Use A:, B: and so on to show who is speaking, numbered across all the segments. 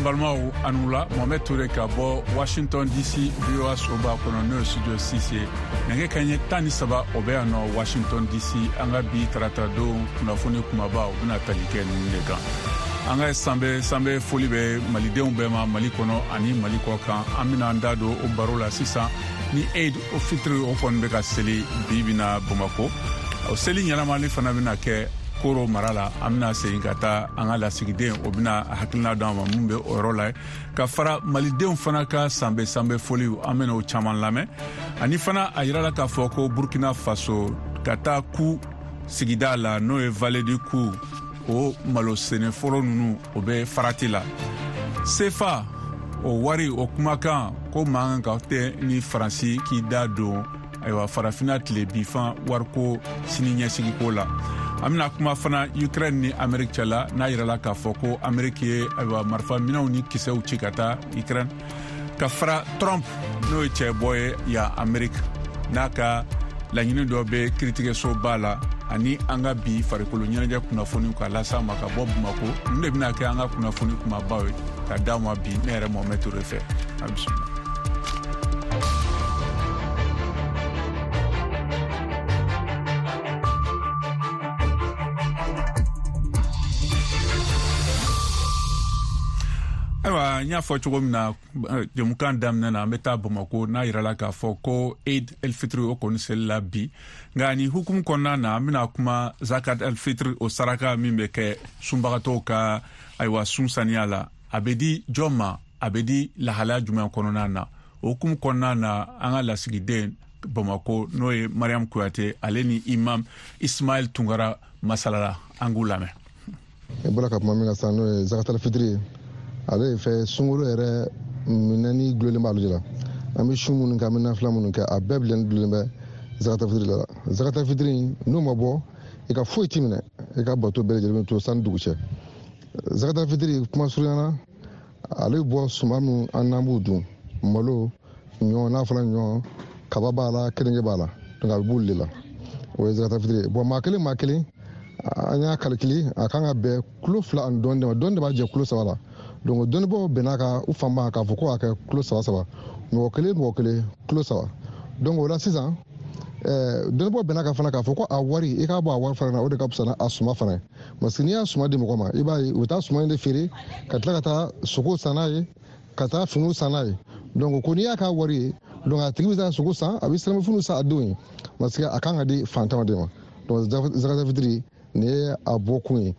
A: Balmao Anoula, Mohamed Touré Kabo, Washington DC, VOA Soba, Konono Studio 6, Nenge Kanye Tani Saba, Obeano, Washington DC, Angabi, Tratado, Kunafuni Kumaba, Unatalike, Nunega. Anga Sambe Folibe, Malideum Bema, Malikono, Ani Malikoka, Amina Andado, Obarola Sisa, ni aid o filtre o fon beka seli bibina Bamako. O seli Yanamali Fanabina Ke, Koro Marala, Amina Seingata, Angala Sigide, Obina, Hakina Dama, Mumbe, Orola, Kafara, Malideum Fanaka, Sambe Foli, Ameno Chaman Lame, Anifana, Ayala Kafoko, Burkina Faso, Kata Ku, Sigidala, Noe Vallée du Ku, O Malo Seneforo Nunu, Obe Faratila. Sefa, O Wari, O Kumakan, Ko Manga ni Franci, ki Dado, Aywa Farafina Tile Bifan, Warko, Sininya Sigikola. Amina kuma fana Ukraine ni Amerique chala na yirala ka foko Amerique ye aywa marfa minaw ni kisew ci kata Ukraine ka fara Trump no che boy ya Amerique naka la nyine do be critique so bala ani anga bi fare ko nyanja kuna foni ko la sama ka bob mako nde bina ka anga kuna foni kuma bawe ka damwa bi nere mo metu refe absolument. Nya fo chogomna demukan damna na meta Bamako na irala ka foko Eid el-Fitr o konisel la bi ngani hukum konna na mina kuma zakat el-Fitr o saraka mimeke sumbagato ka aywa sunsaniala abedi joma abedi la hala juma konona na hukum konna na anga la sigide Bamako noe Mariam Kouyaté aleni imam Ismail Tungara masalala angulame
B: ebola ka maminga sano zakat el-Fitr ale fe sunguro ere minani glole malu la ami shumun ka minna flamun ka abeblen glole zakata fidri no mabo e ka foi timine e ka bato bele to sandu che zakata fidri kuma surana ale bo sumamu anamudu malo nyo na flan nyo kababala kedenge bala to ga bullila o zakata fidri bo makele anya kalkili akanga be klofla andonde ba je klosa wala donc don bo benaka u famba ka foko aka klosa saba no kele klosa donc wala sisan don bo benaka fana ka foko awari e ka bo awar fana o de ka pusana asuma fana masini asuma de mokoma e ba uta asuma de fere kata soko sanaye kata funu sanaye donc ko ni aka wari donc atiliza soko sa abisalamu funu sa adoin masika akanga de fantama de ma donc zakata fitri ne abokun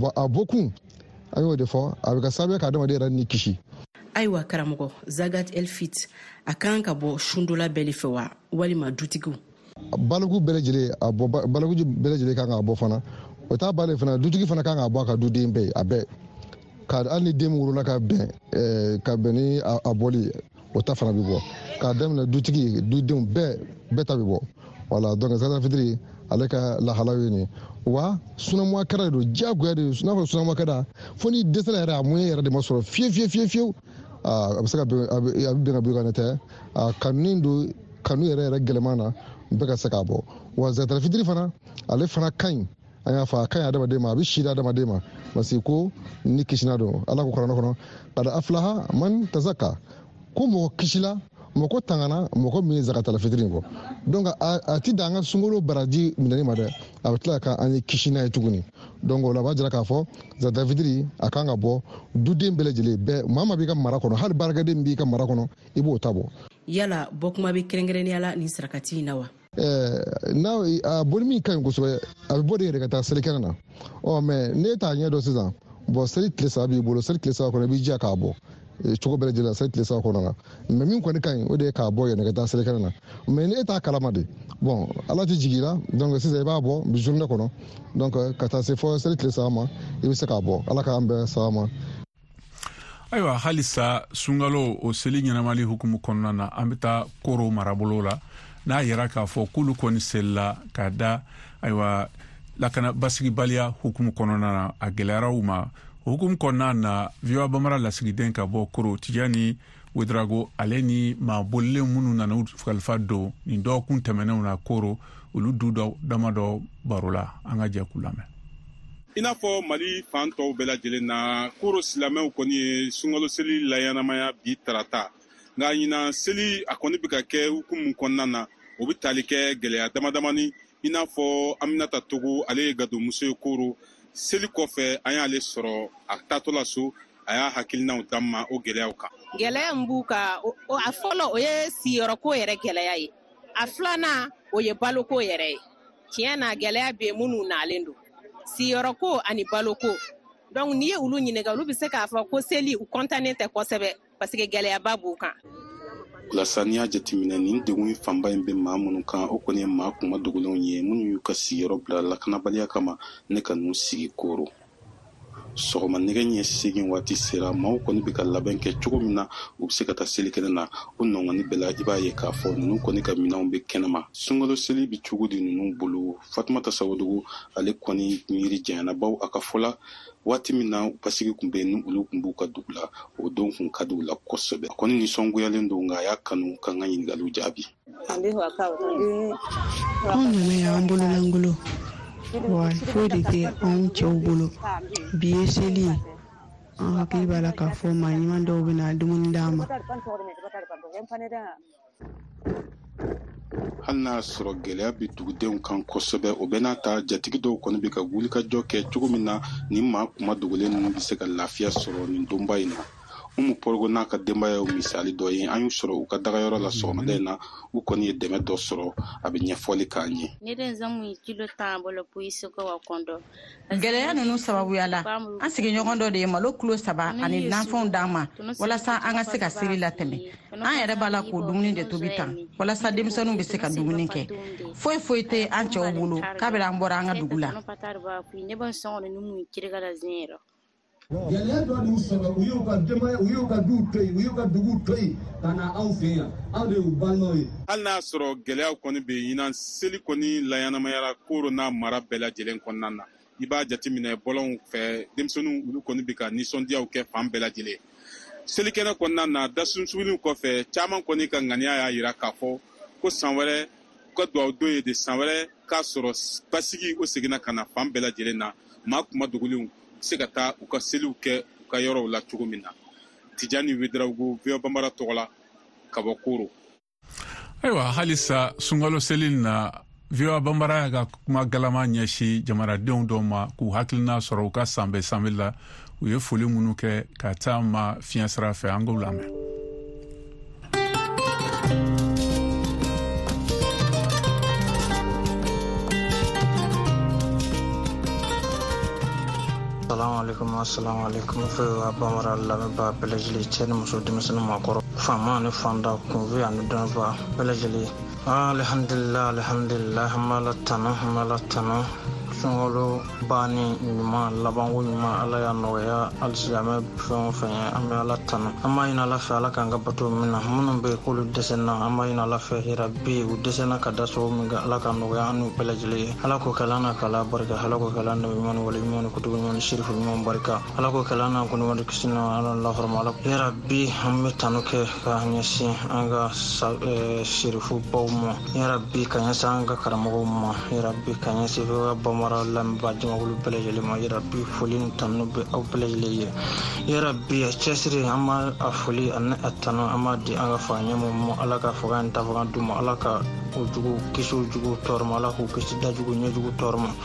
B: ayo de fo abika sabe ka dama de ran ni kishi
C: aywa karamogo zagat el-Fitr akan ka bo shundola belifewa wali ma dutigu
B: balagu belejele kan abo fana o ta bale fana dutigi fana kan abo ka dudin be abe ka alni dem wuro ka be ka beni aboli o ta fana bibo ka dem na dutigi dudin be ta bibo wala donc zagat fitri aleka la halawini wa suna mo kara do jago de suna mo kara foni desala era mo era de masoro fie absaka be ganata kanu era gelemana be ka saka bo wa zatar fitri fana ale fana kan anya fa kan adama de ma bi shida adama de ma masiko ni kishina do ala ko korona kono kada aflaha man tazakka ko mo kishila moko tangana moko mi zakata fitri ngo donc ati danga sungolo baraji minani made abtla ka ani kishina etuguni donc la bajira ka fo zakata fitri akanga bo dudin belejele be mama bi ka marakono hal barga de bi ka marakono ibo tabo
C: yala bokuma bi kerengereni yala ni sarakati nawa
B: now bonmi kan ko so abode re kata selekana o me neta nya do sizan bo seli klesa bi bolo seli klesa ko bi ja ka bo choko bele jela seli klesa ko na me min ko ni kan o de ka bo ye ne kata selekana me ne eta kalama de bon ala ti jigira donc c'est ba bo bi journée ko no donc kata se fo seli klesa ma e bi se ka bo ala ka ambe sama
A: aywa halisa sungalo o seli nyanamali hukumu konna na ambita koro marabolola na yera ka fo kulu koni sella kada aywa lakana basigi balia hukumu konona na agelara uma hukumu konona na viwa bamara la sigiden ka bo koro tijani wedrago aleni ma bolle munu na na falfa do ni do kun temena na koro ulu dudo damado barola anga je kulame
D: I n'a fɔ Mali fan tɔw bɛɛ lajɛlen na koro silamɛw kɔni ye sunkalo seli layanamaya bi tarata nka ɲina seli a kɔni bɛ ka kɛ hukumu kɔnɔna na o bɛ tali kɛ gɛlɛya damadamani i n'a fɔ Aminata Togo ale ye gadomuso ye koro seli kɔfɛ an y'ale sɔrɔ a taatɔla so a y'a hakilinaw d'an ma o gɛlɛyaw kan.
E: Gɛlɛya min b'u kan a fɔlɔ o ye siyɔrɔko yɛrɛ gɛlɛya ye a filanan o ye baloko yɛrɛ ye tiɲɛ na gɛlɛya bɛ minnu nalen don siyɔrɔko ani baloko donc n'i ye olu ɲininka olu bɛ se k'a fɔ ko seli u kɔntannen tɛ kosɛbɛ parce que gɛlɛyaba b'u kan.
D: Walasa n'i y'a jateminɛ nin degun fanba in bɛ maa minnu kan o kɔni ye maa kuma dogolenw ye minnu y'u ka sigiyɔrɔ bila lakanabaliya kama ne ka n'u sigi koro. Sɔgɔma nɛgɛ ɲɛ 8 waati sera maaw kɔni bɛ ka labɛn kɛ cogo min na u bɛ se ka taa seli kɛnɛ na o nɔngɔnni bɛɛ la i b'a ye k'a fɔ ninnu kɔni ka minɛnw bɛ kɛnɛma sunkalo seli bɛ cogo di ninnu bolo. Fatumata Sawodogo ale kɔni miiri janyana baw a ka fɔla waati min na basigi kun bɛ yen ni olu kun b'u ka dugu la o don kun ka di u la kosɛbɛ. A kɔni nisɔngoyalen don nka a y'a kanu ka n ka ɲininkaliw jaabi.
F: Anw nana y'an bolo langolo wa foyi de tɛ anw cɛw bolo bi ye seli an hakili b'a la k'a fɔ maa ɲuman dɔw bɛna dumuni d'an ma.
D: Hali n'a sɔrɔ gɛlɛya bɛ dugudenw kan kosɛbɛ o bɛ n'a ta jatigi dɔw kɔni bɛ ka wulikajɔ kɛ cogo min na nin maa kuma dogolen ninnu bɛ se ka lafiya sɔrɔ nin donba in na. Umu Porogo n'a ka denbaya ye misali dɔ ye an y'u sɔrɔ u ka dagayɔrɔ la sɔgɔmada in na u kɔni ye dɛmɛ dɔ sɔrɔ a bɛ ɲɛfɔli k'an ye.
G: Gɛlɛya ninnu sababuya la an sigiɲɔgɔn dɔ de ye malo kilo 3 ani nanfɛnw d'an ma walasa an ka se ka seli latɛmɛ. An yɛrɛ b'a la k'o dumuni de tobi tan walasa denmisɛnninw bɛ se ka dumuni kɛ. Foyi tɛ an cɛw bolo k'a bɛ an bɔra an ka dugu la.
H: Gɛlɛya dɔ y'u sɔrɔ u y'u ka denbaya u y'u ka duw to yen u y'u ka duguw to yen ka na anw fɛ yan anw de y'u balimaw ye.
D: Hali n'a sɔrɔ gɛlɛyaw kɔni bɛ yen ɲinan seli kɔni layanamayara koro n'a mara bɛɛ lajɛlen kɔnɔna na i b'a jateminɛ bɔlɔnw fɛ denmisɛnninw olu kɔni bɛ ka nisɔndiyaw kɛ fan bɛɛ lajɛlen. Selikɛnɛ kɔnɔna na dasunsuguliw kɔfɛ caman kɔni ka ŋaniya y'a jira k'a fɔ ko san wɛrɛ u ka dugawu don ye de san wɛrɛ k'a sɔrɔ basigi o seginna ka na fan bɛɛ lajɛlen na maa kuma dogolenw se ka taa u ka seliw kɛ u ka yɔrɔw la cogo min na. Tijani Wederawogo VOA Bambara tɔgɔ la ka bɔ Koro.
A: Ayiwa halisa sunkalo seli na VOA Bambara ka kuma galama ɲɛsi jamanadenw dɔw ma k'u hakilina sɔrɔ u ka sanbɛ sanbɛ la u ye foli minnu kɛ ka taa ma fiɲɛ sira fɛ an k'u lamɛn.
I: Assalamu alaikum VOA Bambara lamɛnbaa bɛɛ lajɛlen cɛ ni muso denmisɛnnin maakɔrɔ faama ni fanda kunfi ani dɔnnibaa bɛɛ lajɛlen. Alhamdulillah an bɛ Ala tanu sunkalo banni ɲuman labanko ɲuman Ala y'a nɔgɔya halisa an bɛ fɛn o fɛn ye an bɛ Ala tanu an b'a ɲini Ala fɛ Ala k'an ka bato min na minnu bɛ yen k'olu dɛsɛnna an b'a ɲini Ala fɛ hɛrɛ u dɛsɛnna ka da sababu min kan Ala k'a nɔgɔya an n'u bɛɛ lajɛlen ye. Ala k'o kɛla n'a k'ala barika Ala k'o kɛla nabi ɲuman wali ɲuman kutubu ɲuman shirifu ɲuman barika Ala k'o kɛla n'a kɔni wali kisi na Ala lahɔrɔma Ala hɛrɛ an bɛ tanu kɛ ka ɲɛsin an ka shirifu baw ma hɛrɛ ka ɲɛsin an ka karamɔgɔw ma hɛrɛ ka ɲɛsin VOA Bambara lamɛnbaa jamakulu bɛɛ lajɛlen ma hɛrɛ foli ni tanu bɛ aw bɛɛ lajɛlen ye hɛrɛ cɛsiri an b'a a foli ani a tanu an b'a di an ka fa ɲɛmɔgɔw ma Ala ka faga ni tafaga d'u ma Ala ka o jugu kisi o jugu tɔɔrɔ ma Ala k'u kisi dajugu ɲɛjugu tɔɔrɔ ma.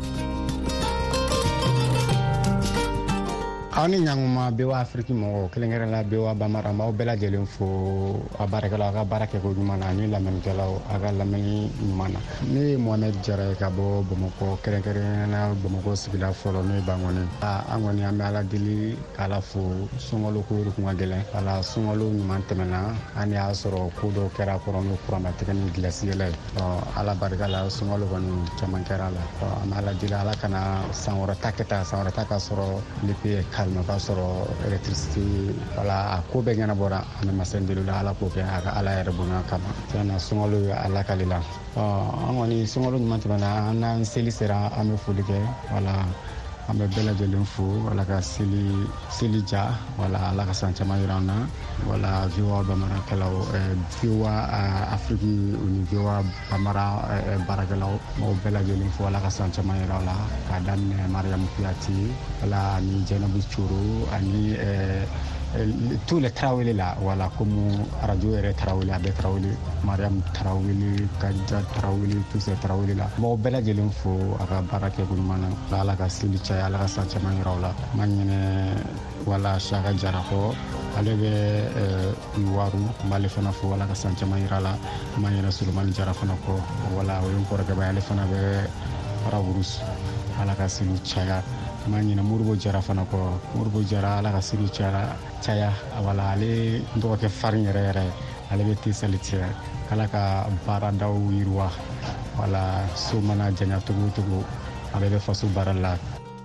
J: aw ni ɲanguma bewa Afiriki mɔgɔw kelenkɛrɛn la bewa Bambara m'aw bɛɛ lajɛlen fo a baarakɛlaw a ka baara kɛko ɲuman na ani lamɛnnikɛlaw a ka lamɛnni ɲuman na. Ne ye Mohamed Jara ye ka bɔ Bamakɔ kɛrɛnkɛrɛnnen na Bamakɔ sigida fɔlɔ n'o ye Bangɔni. An kɔni an bɛ Ala deli k'Ala fo sunkalo ko kun ka gɛlɛn wala sunkalo ɲuman tɛmɛna an y'a sɔrɔ ko dɔ kɛra kɔrɔ n'o kurannatigɛ ni gilasi yɛlɛ ye. Ala barika la sunkalo kɔni caman kɛra la. An bɛ Ala deli Ala kana san wɛrɛ ta kɛ tan san wɛrɛ ta ka sɔrɔ lipi kalma ka sɔrɔ électricité wala a ko bɛɛ ɲɛnabɔra an bɛ masa deli la Ala k'o kɛ a ka Ala yɛrɛ bonya kama. Tiɲɛna sunkalo ye Ala kale la. An kɔni sunkalo ɲuman tɛmɛna an n'an seli sera an bɛ foli kɛ wala an bɛ bɛɛ lajɛlen fo ala ka seli ja wala ala ka san caman yira an na wala VOA bamarakɛlaw VOA Afrique ni VOA bamara baarakɛlaw m'aw bɛɛ lajɛlen fo ala ka san caman yira aw la k'a daminɛ Mariam Kuyate wala ani Jainabu Coro ani tous les Tarawele là voilà comme radio yɛrɛ Tarawele a bɛ Tarawele Mariam Tarawele Kadija Tarawele tous ces Tarawele là m'aw bɛɛ lajɛlen fo a ka baara kɛ ko ɲuman na ala ka seli caya ala ka san caman yira aw la ma ɲinɛ wala Saka Jara kɔ ale bɛ Iwaru m'ale fana fo ala ka san caman yira la ma ɲinɛ Sulemani Jara fana kɔ wala o ye n kɔrɔkɛ ba ale fana bɛ Farawurus ala ka seli caya ma ɲinɛ Moribo Jara fana kɔ Moribo Jara ala ka seli caya wala ale dɔgɔkɛ farin yɛrɛ ale bɛ tesali tigɛ ala ka baaradaw yiriwa wala so mana janya togo togo ale bɛ faso baara la.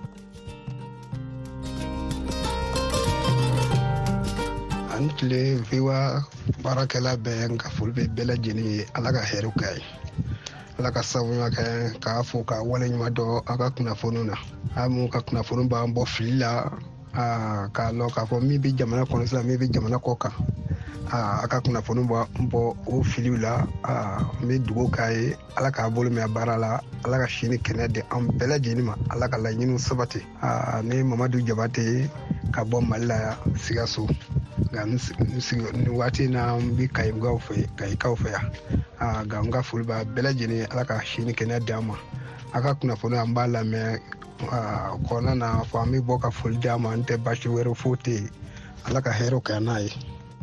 K: An tile VOA baarakɛla bɛɛ ka foli bɛ bɛɛ lajɛlen ye ala ka hɛrɛw k'a ye ala ka sabuya kɛ k'a fɔ ka waleɲuman dɔn a ka kunnafoniw na a mun ka kunnafoni b'an bɔ fili la k'a lɔn k'a fɔ min bɛ jamana kɔnɔ sisan min bɛ jamana kɔ kan a ka kunnafoni bɔ o filiw la n bɛ dugawu k'a ye ala k'a bolo mɛn a baara la ala ka sini kɛnɛ di an bɛɛ lajɛlen ma ala ka laɲiniw sabati ne Mamadu Jabate ka bɔ Mali la Sikaso nka nin waati in na n bɛ Kayikaw fɛ yan nka n ka foli b'a bɛɛ lajɛlen ala ka sini kɛnɛ di an ma a ka kunnafoni an b'a lamɛn kɔnɔna na fɔ an bɛ bɔ ka foli di an ma n tɛ baasi wɛrɛ foyi tɛ yen ala ka hɛrɛw kɛ n'a ye.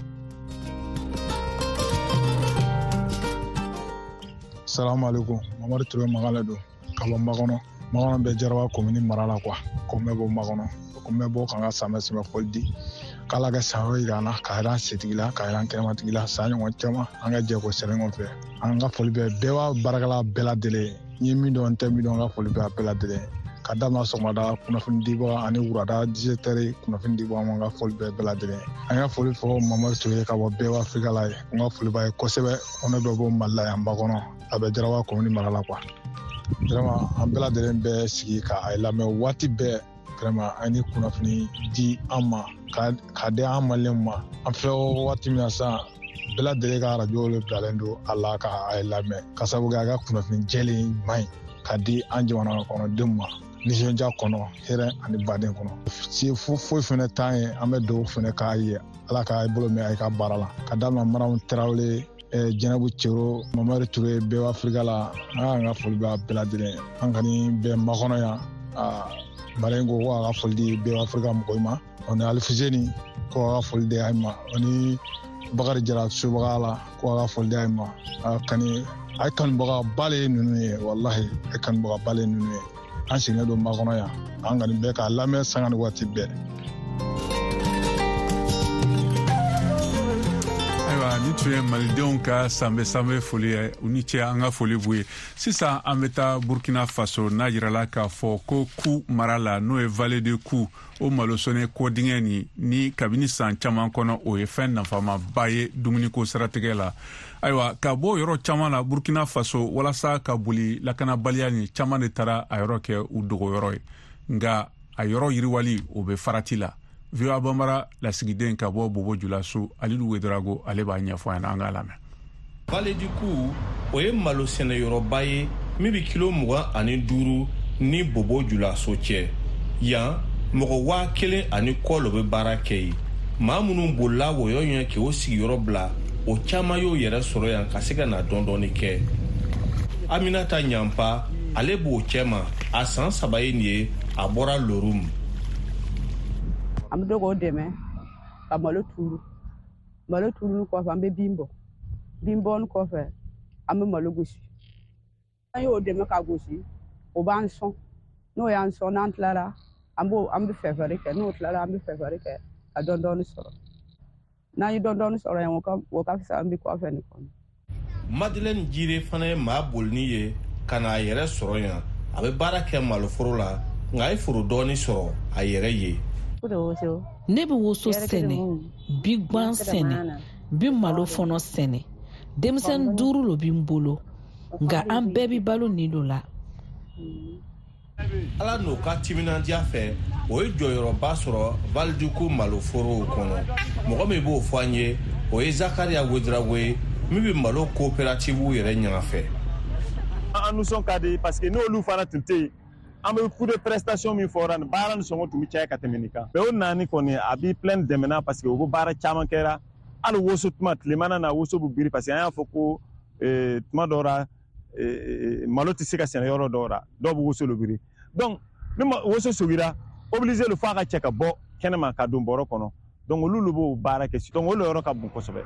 A: Salamu alaikum Mamadu Ture Magala don ka bɔ Makɔnɔ bɛ Jaraba commune mara la quoi ko n bɛ bɔ Makɔnɔ ko n bɛ bɔ ka n ka samɛ fɔli di k'ala ka san wɛrɛ yira an na ka yira an setigi la ka yira an kɛnɛmatigi la san ɲɔgɔn caman an ka jɛ ko sɛbɛn ɲɔgɔn fɛ an ka foli bɛ bɛɛ b'a baarakɛla bɛɛ lajɛlen n ye min dɔn n tɛ min dɔn n ka foli bɛ a bɛɛ lajɛlen ka daminɛ sɔgɔmada kunnafoni dibaga ani wurada 17h kunnafoni dibaga an ka foli bɛ bɛɛ lajɛlen an ka foli fɔ Mamadu Ture ka bɔ bɛɛ Afrika la ye n ka foli b'a ye kosɛbɛ ko ne dɔ bɔ Mali la yan Bakɔnɔ a bɛ Jaraba commune mara la quoi vraiment an bɛɛ lajɛlen bɛ sigi k'a lamɛn waati bɛɛ vraiment an ye kunnafoni di an ma k'a di an maliyɛnw ma an filɛ waati min na sisan bɛɛ lajɛlen ka radio le bilalen don a la k'a lamɛn ka sababu kɛ a ka kunnafoni jɛlen ɲuman ye k'a di an jamana kɔnɔdenw ma nisɔndiya kɔnɔ hɛrɛ ani baden kɔnɔ si foyi fɛnɛ t'an ye an bɛ dugawu fɛnɛ k'a ye ala k'a bolo mɛn a ka baara la ka daminɛ Mariam Tarawele Jainabu Coro Mamadu Ture bɛɛ Afrika la an ka foli b'a bɛɛ lajɛlen an kɔni bɛ Makɔnɔ yan Mariam ko a ka foli di bɛɛ Afrika mɔgɔw ma o ni Alifuseni ko a ka foli di a ma o ni Bakari Jara Sobaga la ko a ka foli di a ma a ye kanubaga ba le ye ninnu ye walahi a ye kanubaga ba le ye ninnu ye an sigilen don Makɔnɔ yan an kɔni bɛ k'a lamɛn sanga ni waati bɛɛ. Ayiwa ni tun ye malidenw ka sanbɛ foli ye u ni ce an ka foli b'u ye sisan an bɛ taa Burkina Faso n'a jirala k'a fɔ ko Ku mara la n'o ye Vallée de Ku o malosɔnɛ kɔdingɛ ni kabini san caman kɔnɔ o ye fɛn nafamaba ye dumuniko siratigɛ la ayiwa ka bɔ yɔrɔ caman na Burkina Faso walasa ka boli lakanabaliya ni caman de taara a yɔrɔ kɛ u dogoyɔrɔ ye nka a yɔrɔ yiriwali o bɛ farati la VOA Bambara lasigiden ka bɔ Bobo Julaso Alidu Wedrago ale b'a ɲɛfɔ an na an ka lamɛn.
L: Vallée du Ku o ye malo sɛnɛyɔrɔba ye min bɛ kilo 25 ni Bobo Julaso cɛ yan mɔgɔ 1000 ani kɔ lo bɛ baara kɛ yen maa minnu bolila wɔyɔ ɲɛ k'o sigiyɔrɔ bila o caman y'o yɛrɛ sɔrɔ yan ka se ka na dɔɔni kɛ Aminata Ɲampa ale b'o cɛ ma a san 3 ye nin ye a bɔra Lorum.
M: An bɛ dɔgɔ dɛmɛ ka malo turu kɔfɛ an bɛ bin bɔ kɔfɛ an bɛ malo gosi an y'o dɛmɛ ka gosi o b'an sɔn n'o y'an sɔn n'an tilara an bɛ fɛfɛrɛ kɛ n'o tilara an bɛ fɛfɛrɛ kɛ ka dɔɔni sɔrɔ n'an ye dɔɔni sɔrɔ yan o ka fisa an bɛ kɔfɛ nin kɔnɔ.
L: Madeleine Jire fana ye maa bolini ye ka n'a yɛrɛ sɔrɔ yan a bɛ baara kɛ maloforo la nka a ye foro dɔɔni sɔrɔ a yɛrɛ ye.
N: Ne bɛ woso sɛnɛ bi gan sɛnɛ bi malo fɔnɔ sɛnɛ denmisɛnnin 5 lo bi n bolo nka an bɛɛ bi balo nin lo la
L: ala n'o ka timinandiya fɛ o ye jɔyɔrɔba sɔrɔ validuku maloforow kɔnɔ mɔgɔ min b'o fɔ an ye o ye Zakaria Ouedraogo ye min bɛ malo coopérative yɛrɛ ɲɛnafɛ.
O: An nisɔn ka di parce que n'olu fana tun tɛ yen an bɛ coup de prestation min fɔra nin baara ni sɔngɔ tun bɛ caya ka tɛmɛ nin kan mais o naani kɔni a b'i plein dɛmɛna parce que o ko baara caman kɛra hali woso tuma tilema na woso bɛ biri parce que an y'a fɔ ko tuma dɔw la malo tɛ se ka sɛnɛ yɔrɔ dɔw la dɔw bɛ woso lo biri donc ni woso sogira obligé le f'a ka cɛ ka bɔ kɛnɛma ka don bɔrɔ kɔnɔ donc olu b'o baara kɛ donc olu yɔrɔ ka bon kosɛbɛ.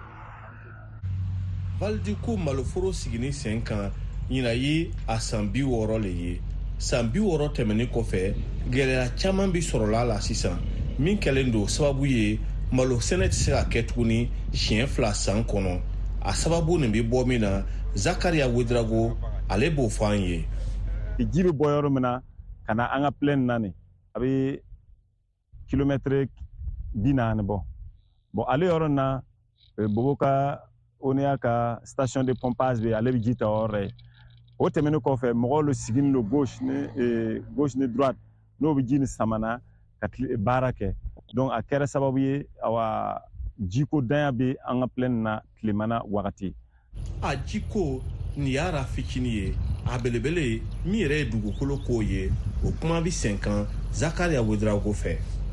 L: Validuku maloforo sigini sen kan ɲina ye a san 60 le ye san 60 tɛmɛnen kɔfɛ gɛlɛya caman bi sɔrɔla la sisan min kɛlen don sababu ye malo sɛnɛ tɛ se ka kɛ tuguni siɲɛ 2 san kɔnɔ a sababu nin bi bɔ min na Zakaria Ouedraogo ale b'o fɔ an ye.
O: Ji bɛ bɔ yɔrɔ min na ka na an ka plaine na nin a bɛ kilomètre 40 bɔ bon ale yɔrɔ na Bobo ka ONEA ka station de pompage bɛ ale bɛ ji ta yɔrɔ ye o tɛmɛnen kɔfɛ mɔgɔw le sigini lo gauche ni droite n'o bɛ ji ni samana ka baara kɛ donc a kɛra sababu ye awa jiko danya bɛ an ka plaine na tilemana wagati.
L: A jiko ni yara fitini ye a belebele min yɛrɛ ye dugukolo ko ye o kuma bi sen kan Zakaria Ouedraogo fɛ.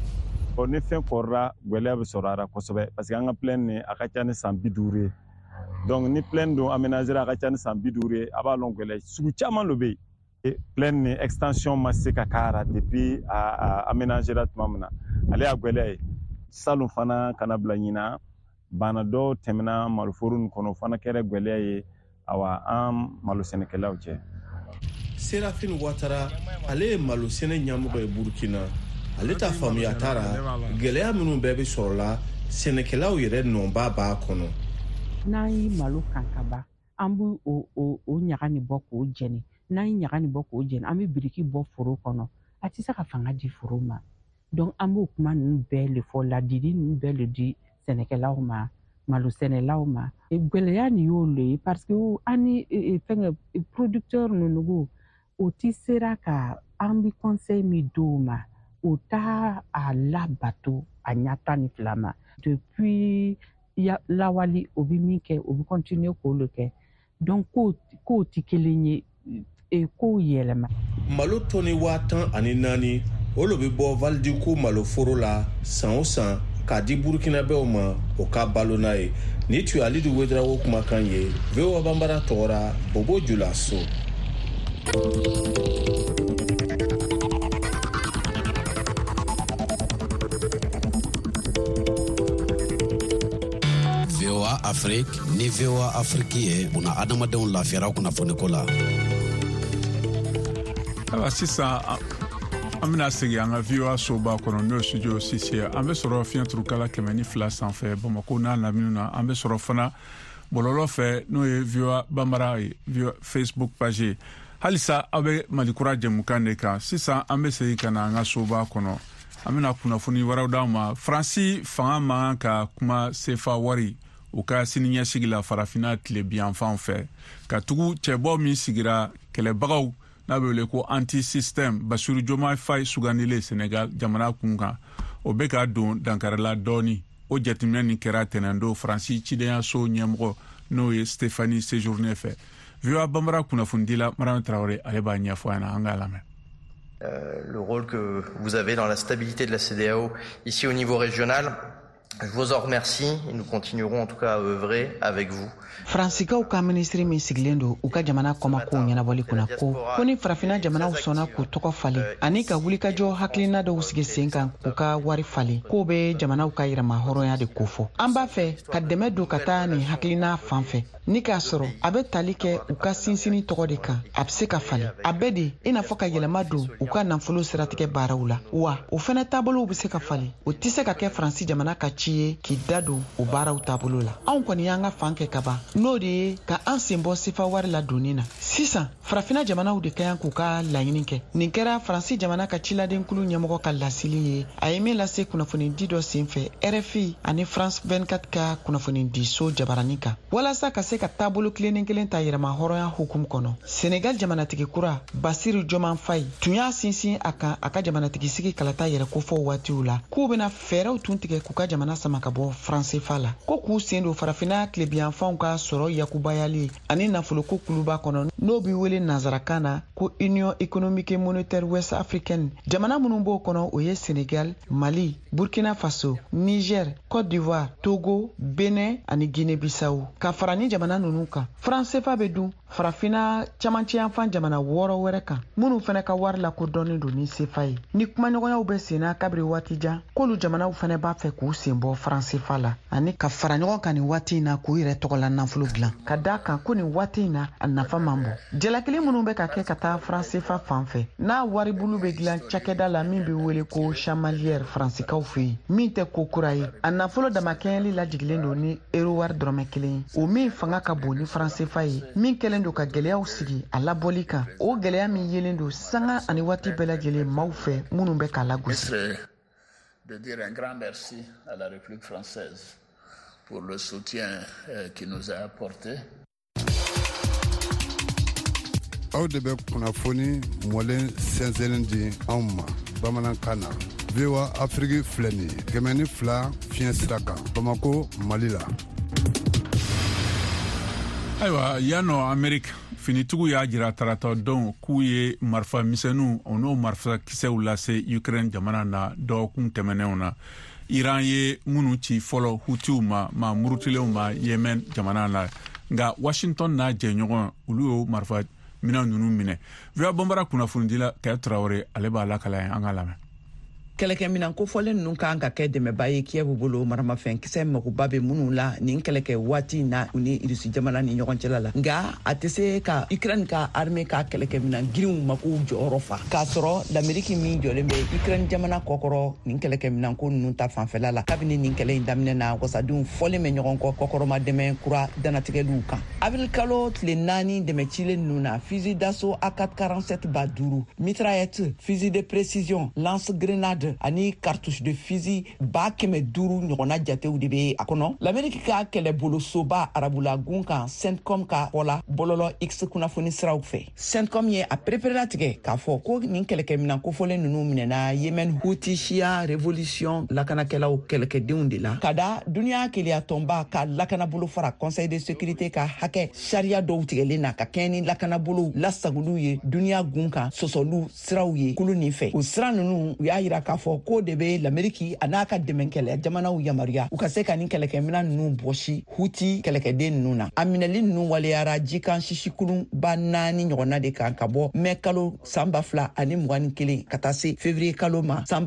O: Ni fɛn kɔrɔla gɛlɛya bɛ sɔrɔ a la kosɛbɛ parce que an ka plaine ni a ka ca ni san 50 ye donc ni plaine don aménager a ka ca ni san 50 ye a b'a lɔn gɛlɛya sugu caman lo bɛ yen plaine ni extension ma se ka k'a la depuis a aménager tuma min na ale y'a gɛlɛya ye salon fana kana bila ɲina bana dɔw tɛmɛna maloforo nin kɔnɔ fana kɛra gɛlɛya ye awa an malo sɛnɛkɛlaw cɛ.
L: Serafin Ouattara ale ye malo sɛnɛ ɲɛmɔgɔ ye Burkina ale ta faamuya taara gɛlɛya minnu bɛɛ bɛ sɔrɔ la sɛnɛkɛlaw yɛrɛ nɔnba b'a kɔnɔ.
P: N'an ye malo kan ka ban an b'o ɲaga ni bɔ k'o jɛni n'an ye ɲaga ni bɔ k'o jɛni an bɛ biriki bɔ foro kɔnɔ a tɛ se ka fanga di foro ma donc an b'o kuma ninnu bɛɛ le fɔ ladili ninnu bɛɛ le di sɛnɛkɛlaw ma malo sɛnɛlaw ma gɛlɛya nin y'o le ye parce que an ni fɛngɛ producteur ninnu o ti sera ka an bɛ conseil min d'o ma o t'a a labato a ɲa 12 ma depuis lawali o bɛ min kɛ o bɛ continuer k'o le kɛ donc k'o ti kelen ye k'o yɛlɛma.
L: Malo tɔni 14 olu bɛ bɔ Validuku maloforo la san o san k'a di Burkinabɛw ma o ka balo n'a ye ni tun ye Alidu Ouedraogo kumakan ye VOA Bambara tɔgɔra Bobo Julaso.
Q: VOA Afrique ni VOA Afrique ye una adamadenw lafiyara kunnafoniko la.
A: Ala sisan an bɛna segin an ka VOA soba kɔnɔ n'o ye studio 6 ye an bɛ sɔrɔ fiɲɛturukala 102 sanfɛ Bamako n'a lamini na an bɛ sɔrɔ fana bɔlɔlɔ fɛ n'o ye VOA Bambara ye Facebook page ye halisa aw bɛ Malikura jɛmukan de kan sisan an bɛ segin ka na an ka soba kɔnɔ an bɛna kunnafoni wɛrɛw d'aw ma Faransi fanga man ka kuma CFA wari u ka siniɲɛsigi la farafinna tile biyanfan fɛ ka tugu cɛbɔ min sigira kɛlɛbagaw n'a bɛ wele ko anti-système Bassirou Diomaye Faye sugandile Sénégal jamana kun kan o bɛ ka don dankarila dɔɔni o jateminɛ nin kɛra tɛnɛndo Faransi cidenyaso ɲɛmɔgɔ n'o ye Stéphanie Séjourné fɛ VOA Bambara kunnafondila Mariama Traoré ale b'a ɲɛfɔ an na an k'a lamɛn.
R: Le rôle que vous avez dans la stabilité de la CEDEAO ici au niveau régional, je vous en remercie et nous continuerons en tout cas à œuvrer avec vous.
S: Fransikaw ka ministri min sigilen don u ka jamana kɔmakow ɲɛnabɔli kunna ko ni farafina jamanaw sɔnna k'u tɔgɔ falen ani ka wulikajɔ hakilina dɔw sigi sen kan k'u ka wari falen k'o bɛ jamanaw ka yɛrɛma hɔrɔnya de kofɔ an b'a fɛ ka dɛmɛ don ka taa nin hakilina fan fɛ ni k'a sɔrɔ a bɛ tali kɛ u ka sinsini tɔgɔ de kan a bɛ se ka falen a bɛɛ de i n'a fɔ ka yɛlɛma don u ka nafolo siratigɛ baaraw la wa o fɛnɛ taabolow bɛ se ka falen o tɛ se ka kɛ Faransi jamana ka ci ye k'i da don o baaraw taabolo la anw kɔni y'an ka fan kɛ kaban n'o de ye ka an sen bɔ sifa wari la donni na sisan farafina jamanaw de ka yan k'u ka laɲini kɛ nin kɛra faransi jamana ka ciladenkulu ɲɛmɔgɔ ka lasili ye a ye min lase kunnafoni di dɔ senfɛ RFI ani France 24 ka kunnafoni di so jabarani kan walasa ka se ka taabolo kilenin kelen ta yɛrɛma hɔrɔnya hukumu kɔnɔ Senegal jamanatigi kura Basiru Joman Faye tun y'a sinsin a kan a ka jamanatigi sigi kalata yɛrɛ kofɔ waatiw la k'u bena fɛɛrɛw tun tigɛ k'u ka jamana sama ka bɔ faransifa la ko k'u sen don farafina tilebiyanfanw ka sɔrɔ yakubayali ani nafoloko kuluba kɔnɔ n'o bi wele nazarakan na ko Union économique et monétaire ouest africaine jamana minnu b'o kɔnɔ o ye Senegal, Mali, Burkina Faso, Niger, Côte d'Ivoire, Togo, Benin ani Guinée-Bissau ka fara ni jamana nunu kan faransifa be dun farafina camancɛyanfan jamana 6 wɛrɛ kan minnu fɛnɛ ka wari la ko dɔɔni don ni sefa ye ni kumaɲɔgɔnyaw bɛ senna kabiri waati jan k'olu jamanaw fɛnɛ b'a fɛ k'u sen bɔ faransifa la ani ka fara ɲɔgɔn kan nin waati in na k'u yɛrɛ tɔgɔla nafolo dilan ka daa kan ko nin waati in na a nafa man bɔ jalakili minnu bɛ ka kɛ ka taa faransifa fan fɛ n'a wari bulu bɛ dilan cakɛda la min bɛ wele ko chamalière faransikaw fɛ yen min tɛ ko kura ye a nafolo damakɛɲɛli lajigilen don ni euro wari dɔrɔmɛ 1 o min fanga ka bon ni faransifa ye min kɛlen don ka gɛlɛyaw sigi a labɔli kan o gɛlɛya min yelen don sanga ani waati bɛɛ lajɛlen maaw fɛ minnu bɛ k'a lagosi.
T: De dire un grand merci à la République française pour le soutien qu'il nous a apporté.
U: Aw de bɛ kunnafoni mɔlen sɛnsɛnlen di anw ma bamanankan na VOA Afrique filɛ nin ye 102 fiɲɛ sira kan Bamako Mali la.
A: Ayiwa yannɔ Ameriki finitigiw y'a jira tarata don k'u ye marifa misɛnninw o n'o marifa kisɛw lase Ukraine jamana na dɔgɔkun tɛmɛnenw na Iran ye minnu ci fɔlɔ Hutiw ma murutilenw ma Yemen jamana na nka Washington n'a jɛɲɔgɔn olu y'o marifa minɛn ninnu minɛ VOA Bambara kunnafonidila Kaya Traore ale b'a lakala an ka lamɛn.
V: Kɛlɛkɛminan kofɔlen ninnu kan ka kɛ dɛmɛba ye Kiev bolo maramafɛn kisɛ magoba bɛ minnu la nin kɛlɛkɛ waati na u ni Rusi jamana ni ɲɔgɔn cɛla la nka a tɛ se ka Ukraine ka armée ka kɛlɛkɛminan girinw mako jɔyɔrɔ fa k'a sɔrɔ l'Amérique min jɔlen bɛ Ukraine jamana kɔkɔrɔ nin kɛlɛkɛminan ko ninnu ta fanfɛla la kabini nin kɛlɛ in daminɛ na wasadenw fɔlen bɛ ɲɔgɔn kɔ kɔkɔrɔma dɛmɛ kura danatigɛliw kan avril kalo tile 4 dɛmɛ cilen ninnu na fusil d'assaut AK-47 5,000 mitraillette fusil de précision lance grenade ani cartouche de fusil 500 ɲɔgɔnna jatew de bɛ a kɔnɔ l'Amérique ka kɛlɛbolo soba arabulagun kan CENTCOM ka fɔla bɔlɔlɔ X kunnafoni siraw fɛ CENTCOM ye a perepere tigɛ k'a fɔ ko nin kɛlɛkɛminan kofɔlen ninnu minɛna Yemen Houthi Shia révolution lakanakɛlaw kɛlɛkɛdenw de la ka da duniya keleya tɔnba ka lakanabolo fara Conseil de sécurité ka hakɛ sariya dɔw tigɛlen na ka kɛɲɛ ni lakanabolo lasaguluw ye duniya gun kan sɔsɔlu siraw ye kulu nin fɛ o sira ninnu u y'a yira k'a fɔ ko de bɛ l'Amérique a n'a ka dɛmɛkɛlɛ jamanaw yamaruya u ka se ka nin kɛlɛkɛminan ninnu bɔsi Houthi kɛlɛkɛden ninnu na a minɛli ninnu waleyara jikan sisikulun 4 ɲɔgɔnna de kan ka bɔ mai kalo san 2021 ka taa se février kalo ma san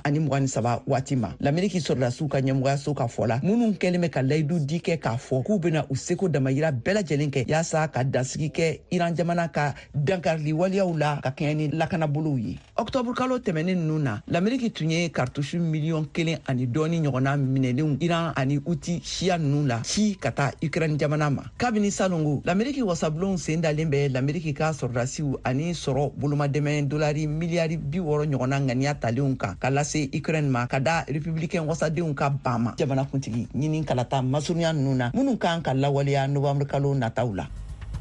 V: 2023 waati ma l'Amérique sɔrɔdasiw ka ɲɛmɔgɔyaso ka fɔ la minnu kɛlen bɛ ka layidu di kɛ k'a fɔ k'u bɛna u seko damayira bɛɛ lajɛlen kɛ yaasa ka dansigi kɛ Iran jamana ka dankarili waliyaw la ka kɛɲɛ ni lakanabolow ye octobre kalo tɛmɛnen ninnu na l'Amérique tun ye cartouche 1,000,000 ani dɔɔni ɲɔgɔnna minɛlenw Iran ani Houthi Shia ninnu la ci ka taa Ukraine jamana ma kabini salongo l'Amérique wasabulonw sen dalen bɛ l'Amérique ka sɔrɔdasiw ani sɔrɔ bolomadɛmɛ dolari miliyari 60 ɲɔgɔnna ŋaniya talenw kan ka lase Ukraine ma ka da républicain wasadenw ka ban ma jamanakuntigi ɲini kalata masurunya ninnu na minnu kan ka lawaleya novembre kalo nataw la.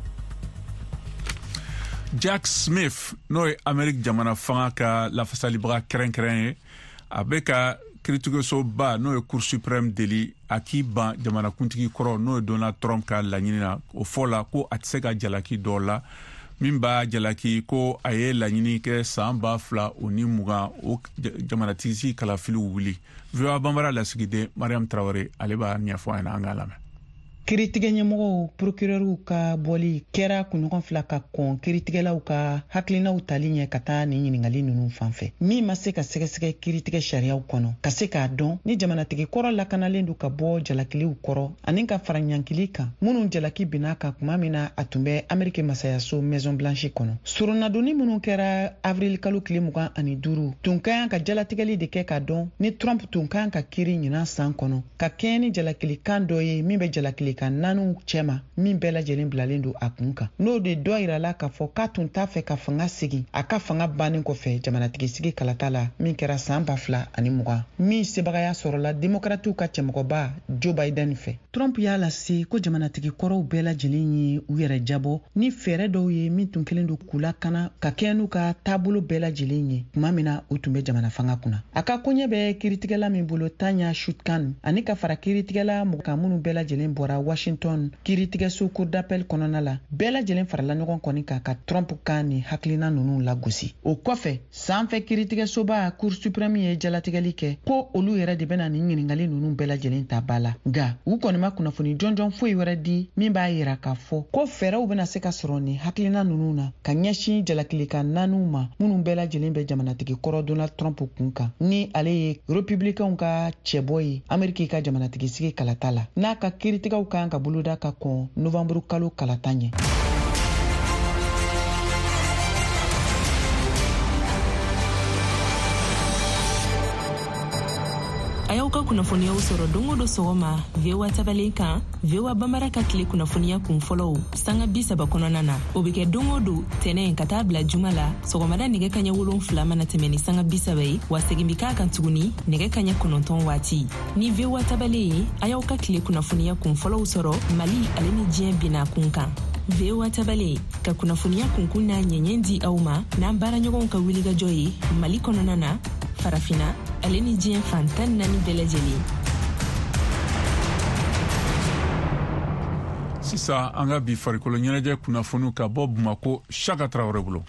A: Jack Smith n'o ye Amérique jamana fanga ka lafasalibaga kɛrɛnkɛrɛn ye a bɛ ka kiritigesoba n'o ye Cour suprême deli a k'i ban jamanakuntigi kɔrɔ n'o ye Donald Trump ka laɲini na o fɔ la ko a tɛ se ka jalaki dɔw la min b'a jalaki ko a ye laɲini kɛ san 2020 o jamanatigisi kalafiliw wuli VOA Bambara lasigiden Mariam Traore ale b'a ɲɛfɔ an na an k'a lamɛn.
S: Kiiritigɛ ɲɛmɔgɔw procurɛrw ka bɔli kɛra kunɲɔgɔn fila ka kɔn kiiritigɛlaw ka hakilinaw tali ɲɛ ka taa nin ɲiningali ninnu fanfɛ min ma se ka sɛgɛsɛgɛ kiiritigɛ sariyaw kɔnɔ ka se k'a dɔn ni jamanatigi kɔrɔ lakanalen do ka bɔ jalakiliw kɔrɔ ani ka fara ɲankili kan minnu jalaki binna kan kuma min na a tun bɛ Ameriki masayaso Maison Blanche kɔnɔ. Surunadonni minnu kɛra avril kalo tile 25 tun ka kan ka jalatigɛli de kɛ ka dɔn ni Trump tun ka kan ka kiiri ɲinan san kɔnɔ ka kɛɲɛ ni jalakilikan dɔ ye min bɛ jalakilikan naaniw cɛma min bɛɛ lajɛlen bilalen do a kun kan. N'o de dɔ yirala k'a fɔ k'a tun t'a fɛ ka fanga segin a ka fanga bannen kɔfɛ jamanatigi sigi kalata la min kɛra san 2020 min sebagaya sɔrɔla demokratiw ka cɛmɔgɔba Joe Biden fɛ. Trump y'a lase ko jamanatigi kɔrɔw bɛɛ lajɛlen ye u yɛrɛ jabɔ ni fɛɛrɛ dɔw ye min tun kelen do k'u lakana ka kɛ n'u ka taabolo bɛɛ lajɛlen ye tuma min na u tun bɛ jamana fanga kunna. A ka koɲɛ bɛ kiiritigɛla min bolo Tanya Chutkan ani ka fara kiiritigɛla mɔgɔ kan minnu bɛɛ lajɛlen bɔra Washington kiiritigɛso cour d'appel kɔnɔna la bɛɛ lajɛlen farala ɲɔgɔn kɔni kan ka Trump ka ni hakilina ninnu lagosi. O kɔfɛ sanfɛ kiiritigɛsoba cour suprême ye jalatigɛli kɛ ko olu yɛrɛ de bɛna nin ɲiningali ninnu bɛɛ lajɛlen ta ba la nka u kɔni ma kunnafoni jɔnjɔn foyi wɛrɛ di min b'a yira k'a fɔ ko fɛɛrɛw bɛna se ka sɔrɔ ni hakilina ninnu na ka ɲɛsin jalakilika naaniw ma minnu bɛɛ lajɛlen bɛ jamanatigi kɔrɔ Donald Trump kun kan ni ale ye républicainw ka cɛbɔ ye Ameriki ka jamanatigi sigi kalata la n'a ka kiiritigɛw kan ka boloda ka kɔn novembre kalo kalata ɲɛ.
B: A y'aw ka kunnafoniyaw sɔrɔ don o don sɔgɔma VOA tabalen kan VOA Bambara ka tile kunnafoniya kun fɔlɔw sanga 30 kɔnɔna na o bɛ kɛ don o don tɛnɛn ka taa bila juma la sɔgɔmada nɛgɛ kaɲɛ 7 mana tɛmɛ ni sanga 30 ye wa segin bi k'a kan tuguni nɛgɛ kaɲɛ 9 waati ni VOA tabalen ye a y'aw ka tile kunnafoniya kun fɔlɔw sɔrɔ Mali ale ni diɲɛ binna kun kan. VOA tabalen ka kunnafoniya kunkun n'a ɲɛɲɛ di aw ma n'an baaraɲɔgɔnw ka wulikajɔ ye Mali kɔnɔna na farafina ale ni diɲɛ fantan 4 bɛɛ lajɛlen.
A: Sisan an ka bi farikolo ɲɛnajɛ kunnafoniw ka bɔ Bamako Chaka Traoré bolo.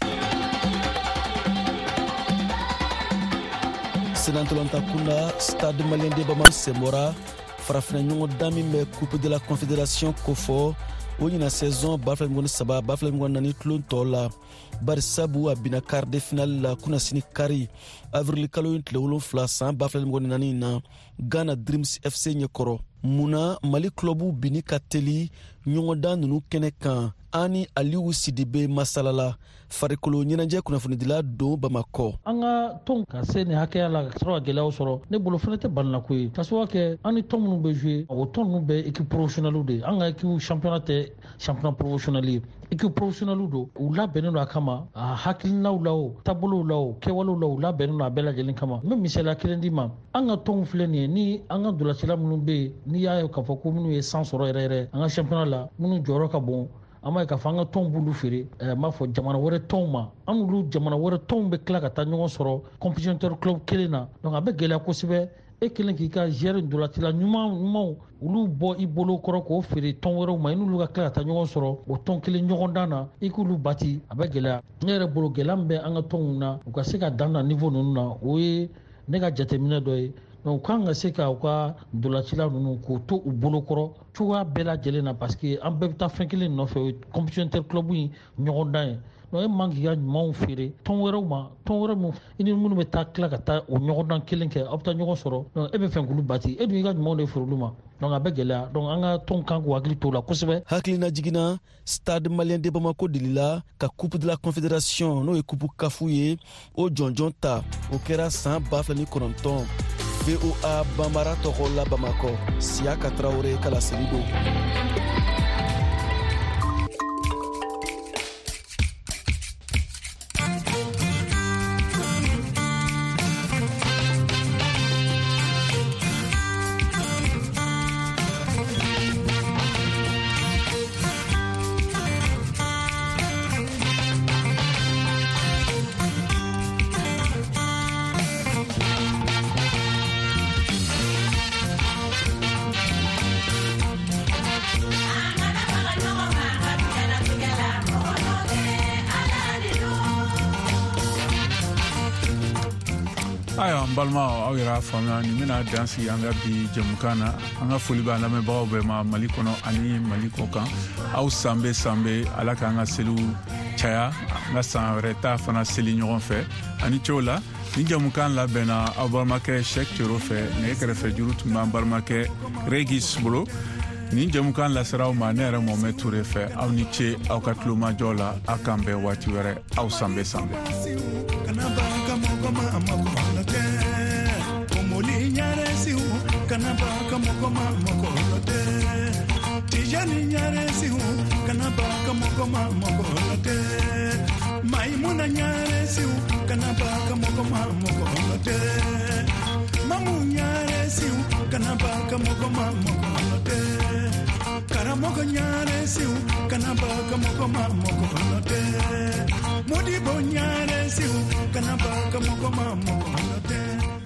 C: Senatolanta kunda Stade Malien de Bamako Sembora farafina ɲɔgɔn dan min bɛ Coupe de la Confédération kofɔ o ɲina saison 2023 2024 tulon tɔ la bari sabu a bina quart de finale la kunasini kari avril kalo in tile 7 san 2024 na Ghana Dreams FC ɲɛkɔrɔ muna Mali clubu bini ka teli ɲɔgɔndan ninnu kɛnɛ kan ani Aliou Sidibe masalala farikolo ɲɛnajɛ kunnafonidila don Bamakɔ.
W: An ka tɔn ka se nin hakɛya la ka sɔrɔ ka gɛlɛyaw sɔrɔ ne bolo fana tɛ balinako ye ka sababu kɛ an ni tɔn minnu bɛ jouer o tɔn ninnu bɛ équipe professionnelle de an ka équipe championnat tɛ championnat professionnel ye équipe professionnelle do u labɛnnen do a kama a hakilinaw la o taabolow la o kɛwalew la u labɛnnen do a bɛɛ lajɛlen kama n bɛ misaliya kelen di ma an ka tɔnw filɛ nin ye ni an ka dolacila minnu bɛ yen n'i y'a ye k'a fɔ ko minnu ye san sɔrɔ yɛrɛ yɛrɛ an ka championnat la minnu jɔyɔrɔ ka bon an b'a ye k'a fɔ an ka tɔnw b'olu feere n b'a fɔ jamana wɛrɛ tɔnw ma an n'olu jamana wɛrɛ tɔnw bɛ tila ka taa ɲɔgɔn sɔrɔ compétiteur club kelen na donc a bɛ gɛlɛya kosɛbɛ e kelen k'i ka gérer dolatila ɲumanw olu bɔ i bolo kɔrɔ k'o feere tɔn wɛrɛw ma i n'olu ka tila ka taa ɲɔgɔn sɔrɔ o tɔn kelen ɲɔgɔn dan na i k'olu bati a bɛ gɛlɛya ne yɛrɛ bolo gɛlɛya min bɛ an ka tɔnw na u ka se ka dan na niveau ninnu na o ye ne ka jateminɛ dɔ ye donc kan ka se ka u ka dolacila ninnu k'o to u bolo kɔrɔ cogoya bɛɛ lajɛlen na parce que an bɛɛ bɛ taa fɛn kelen nɔfɛ o ye compétiteur club in ɲɔgɔn dan ye donc e man k'i ka ɲumanw feere tɔn wɛrɛw ma tɔn wɛrɛ min i ni minnu bɛ taa tila ka taa o ɲɔgɔndan kelen kɛ aw bɛ taa ɲɔgɔn sɔrɔ donc e bɛ fɛn k'olu bati e dun i ka ɲumanw de feere olu ma donc a bɛ gɛlɛya donc an ka tɔn kan k'u hakili to o la kosɛbɛ.
C: Hakilina jiginna Stade Malien de Bamako delila ka Coupe de la Confédération n'o ye coupe kafu ye o jɔnjɔn ta o kɛra san 2009 VOA Bambara tɔgɔ la Bamakɔ Siaka Traoré kala seli do.
A: Aya balma aw yɛrɛ faamuya nin bɛna dan sigi an ka bi jɛmukan na an ka foli b'a lamɛnbagaw bɛɛ ma Mali kɔnɔ ani Mali kɔ kan aw san bɛ Ala k'an ka seliw caya an ka san wɛrɛ ta fana seli ɲɔgɔn fɛ ani cɛw la ni jɛmukan labɛnna aw balimakɛ Sɛk Cero fɛ nɛgɛ kɛrɛfɛ juru tun b'an balimakɛ Regis bolo ni jɛmukan laseraw ma ne yɛrɛ Mohamed Toure fɛ aw ni ce aw ka tulomajɔ la aw k'an bɛn waati wɛrɛ aw san bɛ
E: Tijani nyare sihu kanaba kamokoma mogolote Maimuna nyare sihu kanaba kamokoma mogolote Mamu nyare sihu kanaba kamokoma mogolote Karamogo nyare sihu kanaba kamokoma mogolote Modibo nyare sihu kanaba kamokoma mogolote